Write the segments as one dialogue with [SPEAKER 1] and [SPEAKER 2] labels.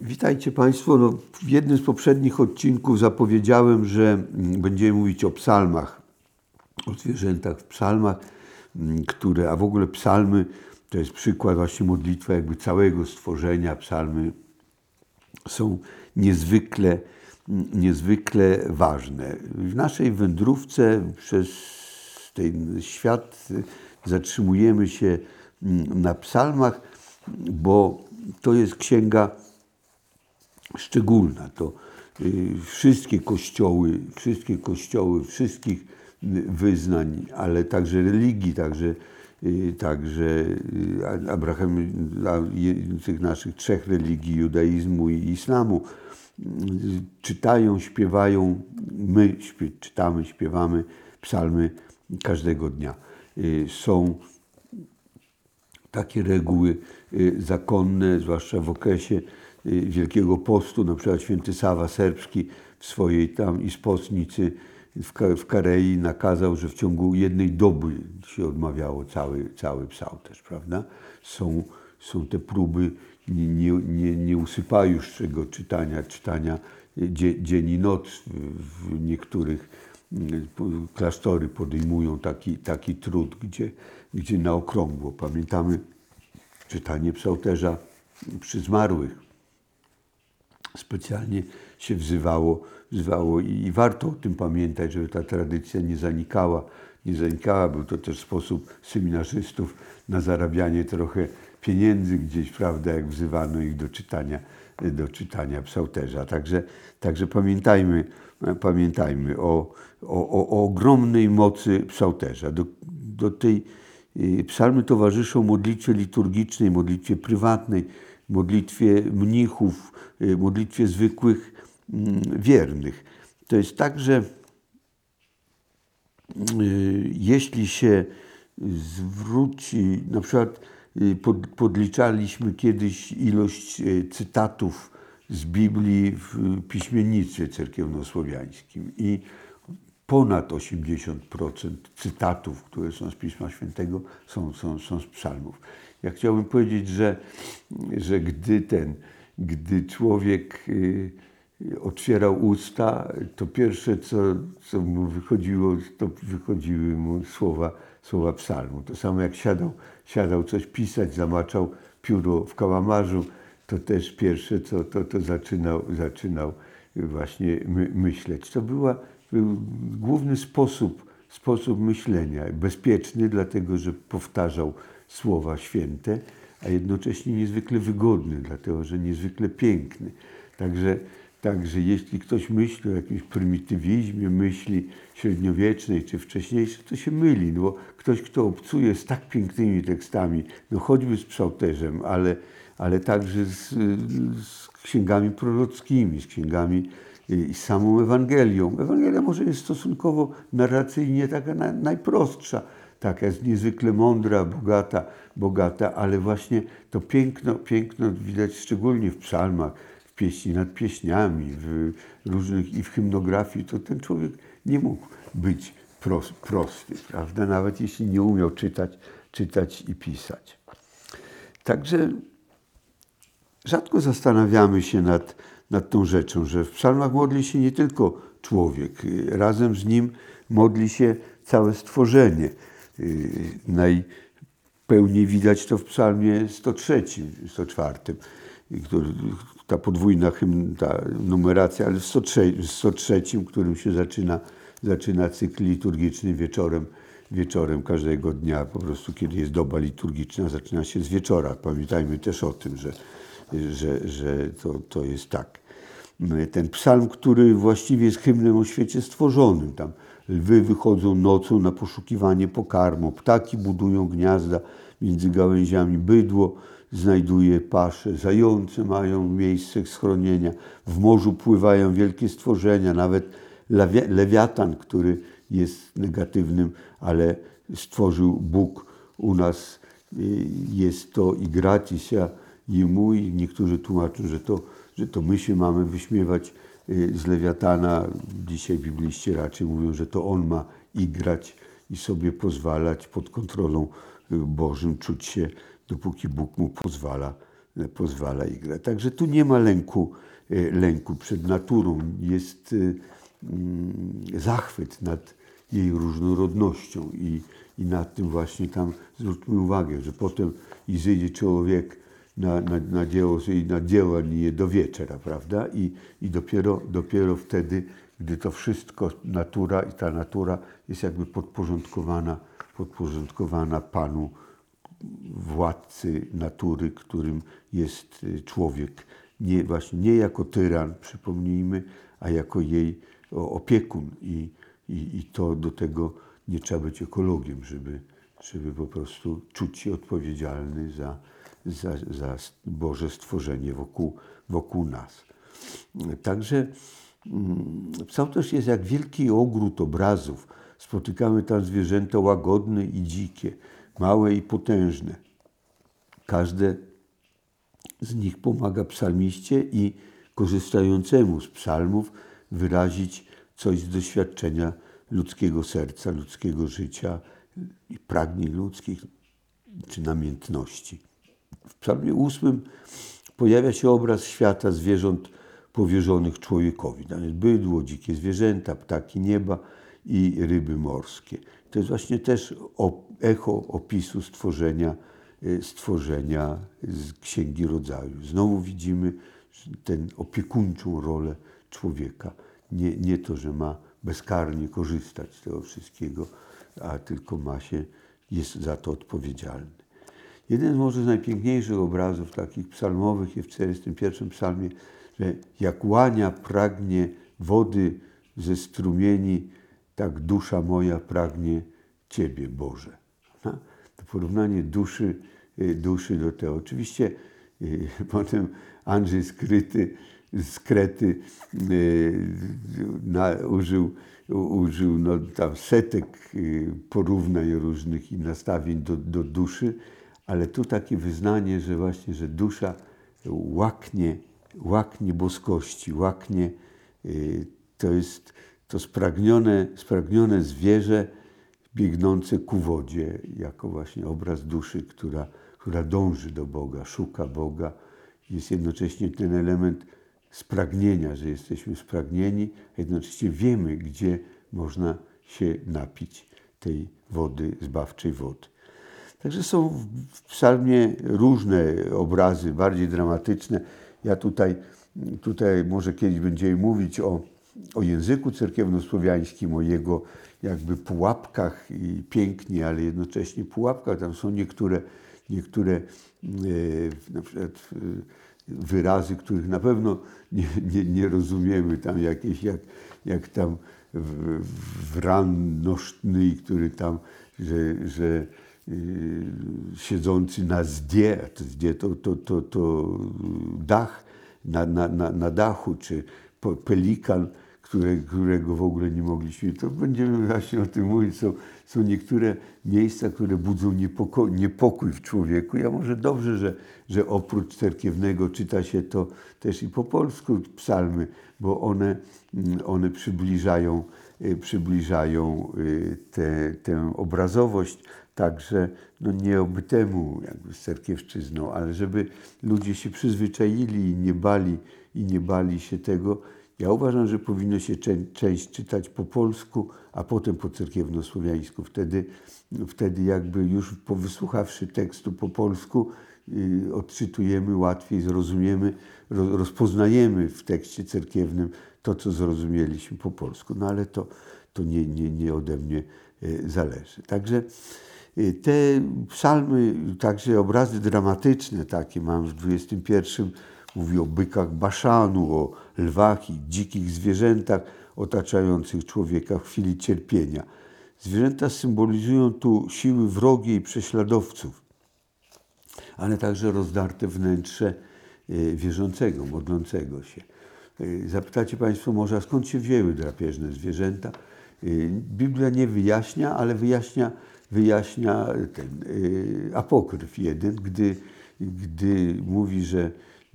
[SPEAKER 1] Witajcie Państwo. W jednym z poprzednich odcinków zapowiedziałem, że będziemy mówić o psalmach, o zwierzętach w psalmach, a w ogóle psalmy to jest przykład właśnie modlitwa jakby całego stworzenia. Psalmy są niezwykle ważne. W naszej wędrówce przez ten świat zatrzymujemy się na psalmach, bo to jest księga szczególna. To wszystkie kościoły wszystkich wyznań, ale także religii, także tych naszych trzech religii, judaizmu i islamu, czytają, śpiewają, my czytamy, śpiewamy psalmy każdego dnia. Są takie reguły zakonne, zwłaszcza w okresie Wielkiego Postu, na przykład święty Sava Serbski w swojej tam ispostnicy w Karei nakazał, że w ciągu jednej doby się odmawiało cały psałterz, prawda? Są te próby nieusypajuszczego czytania dzień i noc. W niektórych klasztory podejmują taki trud, gdzie na okrągło. Pamiętamy czytanie psałterza przy zmarłych. Specjalnie się wzywało i warto o tym pamiętać, żeby ta tradycja nie zanikała. Był to też sposób seminarzystów na zarabianie trochę pieniędzy gdzieś, prawda, jak wzywano ich do czytania psałterza. Także pamiętajmy o ogromnej mocy psałterza. Do tej psalmy towarzyszą modlitwie liturgicznej, modlitwie prywatnej, modlitwie mnichów, modlitwie zwykłych wiernych. To jest tak, że jeśli się zwróci, na przykład podliczaliśmy kiedyś ilość cytatów z Biblii w piśmiennictwie cerkiewnosłowiańskim i ponad 80% cytatów, które są z Pisma Świętego, są z psalmów. Ja chciałbym powiedzieć, że gdy człowiek otwierał usta, to pierwsze, co mu wychodziło, to wychodziły mu słowa psalmu. To samo jak siadał coś pisać, zamaczał pióro w kałamarzu, to też pierwsze, to zaczynał właśnie myśleć. To był główny sposób myślenia, bezpieczny, dlatego że powtarzał Słowa Święte, a jednocześnie niezwykle wygodny, dlatego że niezwykle piękny. Także jeśli ktoś myśli o jakimś prymitywizmie myśli średniowiecznej czy wcześniejszej, to się myli, no bo ktoś, kto obcuje z tak pięknymi tekstami, no choćby z psałterzem, ale także z księgami prorockimi, z księgami i z samą Ewangelią. Ewangelia może jest stosunkowo narracyjnie taka najprostsza, taka jest niezwykle mądra, bogata, ale właśnie to piękno widać szczególnie w psalmach, w pieśni nad pieśniami, w różnych i w hymnografii, to ten człowiek nie mógł być prosty, prawda? Nawet jeśli nie umiał czytać i pisać. Także rzadko zastanawiamy się nad tą rzeczą, że w psalmach modli się nie tylko człowiek, razem z nim modli się całe stworzenie. Najpełniej widać to w psalmie 103, 104, ta podwójna ta numeracja, ale w 103, którym się zaczyna cykl liturgiczny wieczorem każdego dnia. Po prostu kiedy jest doba liturgiczna, zaczyna się z wieczora. Pamiętajmy też o tym, że to jest tak. Ten psalm, który właściwie jest hymnem o świecie stworzonym. Tam lwy wychodzą nocą na poszukiwanie pokarmu, ptaki budują gniazda między gałęziami, bydło znajduje paszę, zające mają miejsce schronienia, w morzu pływają wielkie stworzenia, nawet lewiatan, który jest negatywnym, ale stworzył Bóg u nas, jest to i gratia jemu, i niektórzy tłumaczą, że to my się mamy wyśmiewać z lewiatana. Dzisiaj bibliści raczej mówią, że to on ma igrać i sobie pozwalać pod kontrolą Bożym, czuć się, dopóki Bóg mu pozwala pozwala igrać. Także tu nie ma lęku przed naturą. Jest zachwyt nad jej różnorodnością i nad tym właśnie tam zwróćmy uwagę, że potem i zejdzie człowiek na dzieło i na dzieło nie do wieczora, prawda? I dopiero wtedy, gdy to wszystko, natura i ta natura jest jakby podporządkowana Panu, władcy natury, którym jest człowiek. Nie jako tyran, przypomnijmy, a jako jej opiekun. I to do tego nie trzeba być ekologiem, żeby po prostu czuć się odpowiedzialny za Boże stworzenie wokół nas. Także psalm też jest jak wielki ogród obrazów. Spotykamy tam zwierzęta łagodne i dzikie, małe i potężne. Każde z nich pomaga psalmiście i korzystającemu z psalmów wyrazić coś z doświadczenia ludzkiego serca, ludzkiego życia i pragnień ludzkich czy namiętności. W psalmie 8 pojawia się obraz świata zwierząt powierzonych człowiekowi. Tam jest bydło, dzikie zwierzęta, ptaki nieba i ryby morskie. To jest właśnie też echo opisu stworzenia z Księgi Rodzaju. Znowu widzimy tę opiekuńczą rolę człowieka. Nie to, że ma bezkarnie korzystać z tego wszystkiego, a tylko jest za to odpowiedzialny. Jeden może z najpiękniejszych obrazów takich psalmowych jest w 41 psalmie, że jak łania pragnie wody ze strumieni, tak dusza moja pragnie Ciebie, Boże. To porównanie duszy do tego. Oczywiście potem Andrzej z Krety użył tam setek porównań różnych i nastawień do duszy, ale tu takie wyznanie, że właśnie, że dusza łaknie boskości, to jest to spragnione zwierzę biegnące ku wodzie, jako właśnie obraz duszy, która dąży do Boga, szuka Boga. Jest jednocześnie ten element spragnienia, że jesteśmy spragnieni, a jednocześnie wiemy, gdzie można się napić tej wody, zbawczej wody. Także są w psalmie różne obrazy, bardziej dramatyczne. Ja tutaj może kiedyś będziemy mówić o języku cerkiewnosłowiańskim, o jego jakby pułapkach i pięknie, ale jednocześnie pułapkach. Tam są niektóre na przykład wyrazy, których na pewno nie rozumiemy. Tam jakieś jak tam wrannosztny, który tam, że siedzący na zdzie, a to zdzie to dach na dachu, czy pelikan, którego w ogóle nie mogliśmy. To będziemy właśnie o tym mówić. Są niektóre miejsca, które budzą niepokój w człowieku. Ja może dobrze, że oprócz cerkiewnego czyta się to też i po polsku psalmy, bo one przybliżają tę obrazowość także nie obytemu jakby z cerkiewszczyzną, ale żeby ludzie się przyzwyczaili i nie bali się tego. Ja uważam, że powinno się część czytać po polsku, a potem po cerkiewnosłowiańsku. Wtedy jakby już wysłuchawszy tekstu po polsku odczytujemy łatwiej, zrozumiemy, rozpoznajemy w tekście cerkiewnym to, co zrozumieliśmy po polsku. No ale to nie ode mnie zależy. Także te psalmy, także obrazy dramatyczne takie mam w 21. Mówi o bykach Baszanu, o lwach i dzikich zwierzętach otaczających człowieka w chwili cierpienia. Zwierzęta symbolizują tu siły wrogie i prześladowców, ale także rozdarte wnętrze wierzącego, modlącego się. Zapytacie Państwo może, a skąd się wzięły drapieżne zwierzęta? Biblia nie wyjaśnia, ale wyjaśnia ten apokryf jeden, gdy mówi, że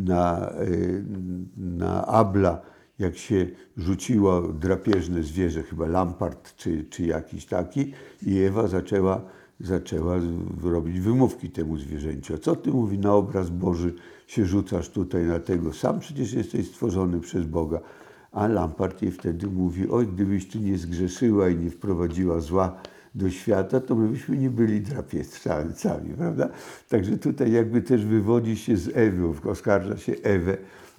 [SPEAKER 1] na Abla, jak się rzuciło drapieżne zwierzę, chyba lampart czy jakiś taki, i Ewa zaczęła zaczęła robić wymówki temu zwierzęciu. A co ty, mówi, na obraz Boży się rzucasz tutaj na tego? Sam przecież jesteś stworzony przez Boga. A Lampart jej wtedy mówi, oj, gdybyś ty nie zgrzeszyła i nie wprowadziła zła do świata, to my byśmy nie byli drapieżcami, prawda? Także tutaj jakby też wywodzi się z Ewy, oskarża się Ewę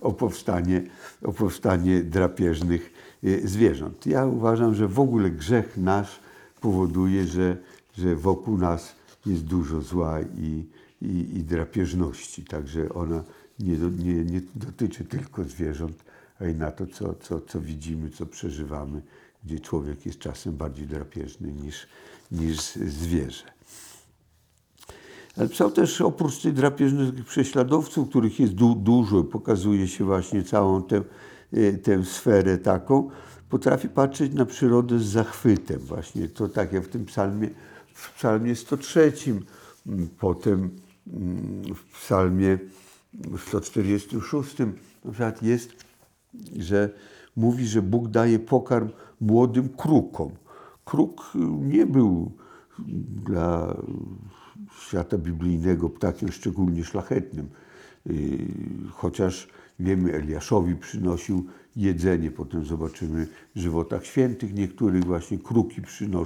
[SPEAKER 1] o powstanie drapieżnych zwierząt. Ja uważam, że w ogóle grzech nasz powoduje, że wokół nas jest dużo zła i drapieżności. Także ona nie dotyczy tylko zwierząt, a i na to, co widzimy, co przeżywamy, gdzie człowiek jest czasem bardziej drapieżny niż zwierzę. Ale Psał też oprócz tych drapieżnych prześladowców, których jest dużo, pokazuje się właśnie całą tę sferę taką, potrafi patrzeć na przyrodę z zachwytem. Właśnie to tak jak w psalmie 103, potem w psalmie 146 na przykład jest, że mówi, że Bóg daje pokarm młodym krukom. Kruk nie był dla świata biblijnego ptakiem szczególnie szlachetnym. Chociaż wiemy, Eliaszowi przynosił jedzenie. Potem zobaczymy w żywotach świętych niektórych właśnie kruki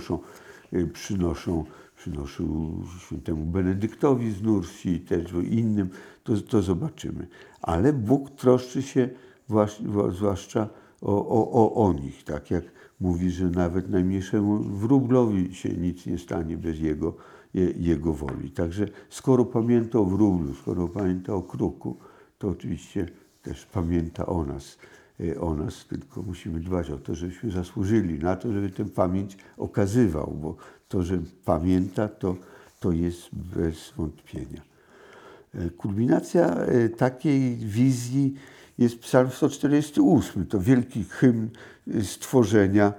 [SPEAKER 1] przynoszą świętemu Benedyktowi z Nursji, też innym, to zobaczymy. Ale Bóg troszczy się zwłaszcza o nich, tak jak mówi, że nawet najmniejszemu wróblowi się nic nie stanie bez jego woli. Także skoro pamięta o wróblu, skoro pamięta o kruku, to oczywiście też pamięta o nas, tylko musimy dbać o to, żebyśmy zasłużyli na to, żeby tę pamięć okazywał, bo to, że pamięta, to jest bez wątpienia. Kulminacja takiej wizji jest Psalm 148, to wielki hymn stworzenia.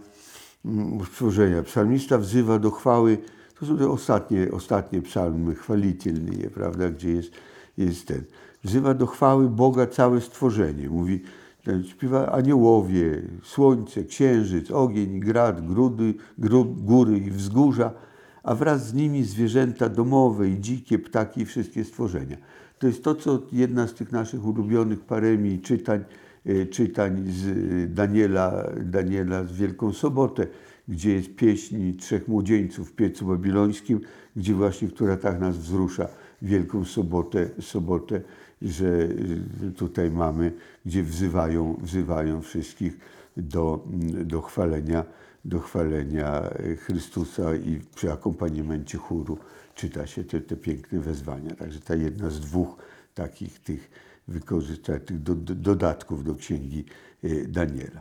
[SPEAKER 1] Psalmista wzywa do chwały, to są te ostatnie psalmy chwalitelne, prawda, gdzie jest ten. Wzywa do chwały Boga całe stworzenie. Mówi, śpiewa aniołowie, słońce, księżyc, ogień, grad, góry i wzgórza, a wraz z nimi zwierzęta domowe i dzikie, ptaki i wszystkie stworzenia. To jest to, co jedna z tych naszych ulubionych paremii czytań z Daniela z Wielką Sobotę, gdzie jest pieśń trzech młodzieńców w piecu babilońskim, gdzie właśnie, która tak nas wzrusza, Wielką Sobotę, że tutaj mamy, gdzie wzywają wszystkich do chwalenia Chrystusa i przy akompaniamencie chóru czyta się te piękne wezwania. Także ta jedna z dwóch takich tych dodatków do Księgi Daniela.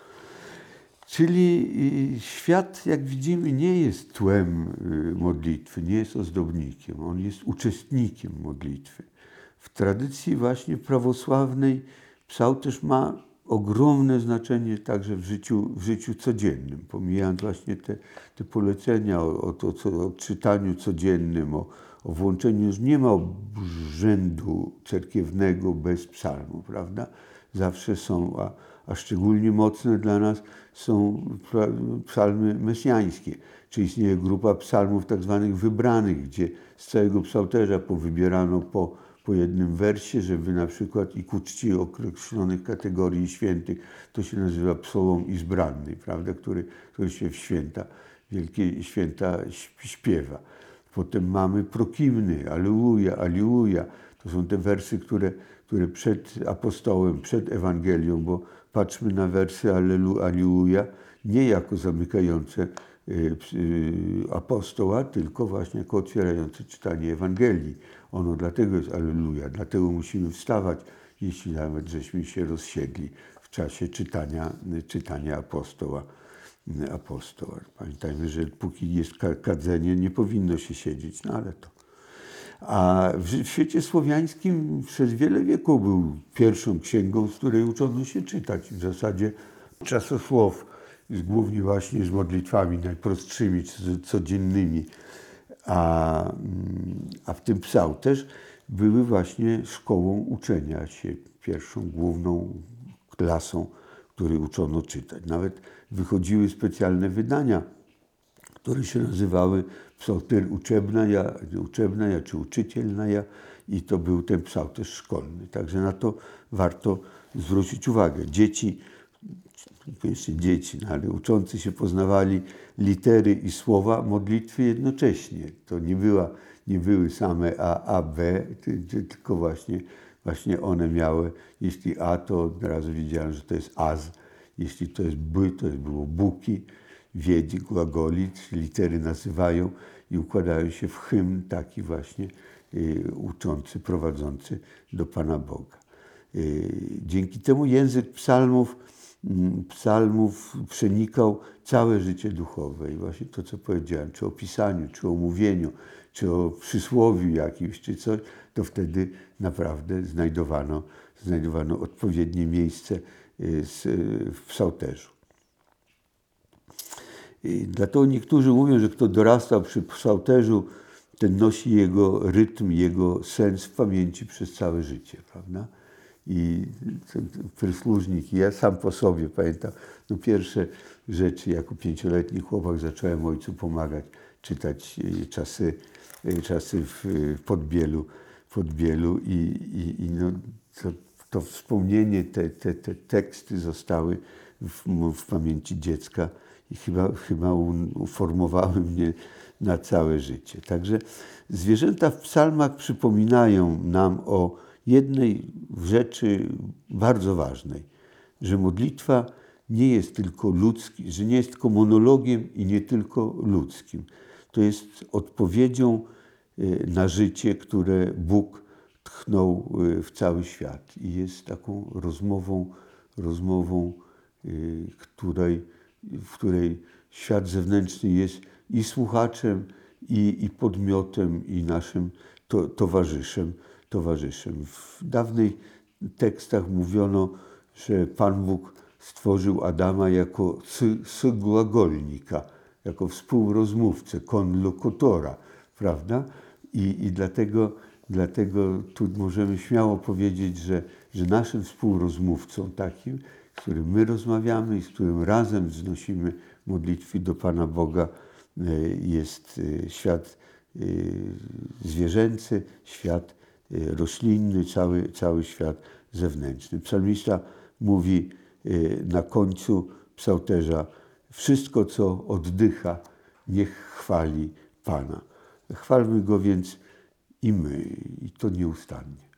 [SPEAKER 1] Czyli świat, jak widzimy, nie jest tłem modlitwy, nie jest ozdobnikiem, on jest uczestnikiem modlitwy. W tradycji właśnie prawosławnej psał też ma ogromne znaczenie także w życiu codziennym, pomijając właśnie te polecenia o czytaniu codziennym, o włączeniu, już nie ma obrzędu cerkiewnego bez psalmu, prawda? Zawsze są, a szczególnie mocne dla nas są psalmy mesjańskie, czy istnieje grupa psalmów tak zwanych wybranych, gdzie z całego psalterza powybierano po jednym wersie, żeby na przykład i ku czci określonych kategorii świętych, to się nazywa psalm izbranny, prawda, który się w wielkie święta śpiewa. Potem mamy prokimny, Alleluja, Alleluja. To są te wersy, które przed apostołem, przed Ewangelią, bo patrzmy na wersy Alleluja nie jako zamykające apostoła, tylko właśnie jako otwierające czytanie Ewangelii. Ono dlatego jest Alleluja, dlatego musimy wstawać, jeśli nawet żeśmy się rozsiedli w czasie czytania apostoła. Pamiętajmy, że póki jest kadzenie, nie powinno się siedzieć, no ale to. A w świecie słowiańskim przez wiele wieków był pierwszą księgą, z której uczono się czytać. W zasadzie czasosłow, głównie właśnie z modlitwami najprostszymi, codziennymi. A w tym psał też były właśnie szkołą uczenia się, pierwszą główną klasą, której uczono czytać. Nawet wychodziły specjalne wydania, które się nazywały psałter uczebnaja czy uczycielnaja i to był ten psałterz szkolny. Także na to warto zwrócić uwagę. Dzieci, ale uczący się poznawali litery i słowa modlitwy jednocześnie. To nie były same A, B, tylko właśnie one miały, jeśli A, to od razu wiedziałem, że to jest az, jeśli to jest by, to było buki, wiedzi, glagolic, litery nazywają i układają się w hymn taki właśnie uczący, prowadzący do Pana Boga. Dzięki temu język psalmów przenikał całe życie duchowe i właśnie to, co powiedziałem, czy o pisaniu, czy o mówieniu, czy o przysłowiu jakimś, czy coś, to wtedy naprawdę znajdowano odpowiednie miejsce w psałterzu. Dlatego niektórzy mówią, że kto dorastał przy psałterzu, ten nosi jego rytm, jego sens w pamięci przez całe życie, prawda? I przysłużnik, ja sam po sobie pamiętam, pierwsze rzeczy jako 5-letni chłopak zacząłem ojcu pomagać, czytać czasy w Podbielu i to wspomnienie, te teksty zostały w pamięci dziecka i chyba uformowały mnie na całe życie. Także zwierzęta w psalmach przypominają nam o jednej rzeczy bardzo ważnej, że modlitwa nie jest tylko że nie jest tylko monologiem i nie tylko ludzkim. To jest odpowiedzią na życie, które Bóg tchnął w cały świat i jest taką rozmową, w której świat zewnętrzny jest i słuchaczem, i podmiotem, i naszym towarzyszem. W dawnych tekstach mówiono, że Pan Bóg stworzył Adama jako glagolnika, jako współrozmówcę, konlokutora, prawda? I dlatego tu możemy śmiało powiedzieć, że naszym współrozmówcą takim, z którym my rozmawiamy i z którym razem wznosimy modlitwy do Pana Boga, jest świat zwierzęcy, świat roślinny, cały świat zewnętrzny. Psalmista mówi na końcu psałterza: wszystko, co oddycha, niech chwali Pana. Chwalmy Go więc i my, i to nieustannie.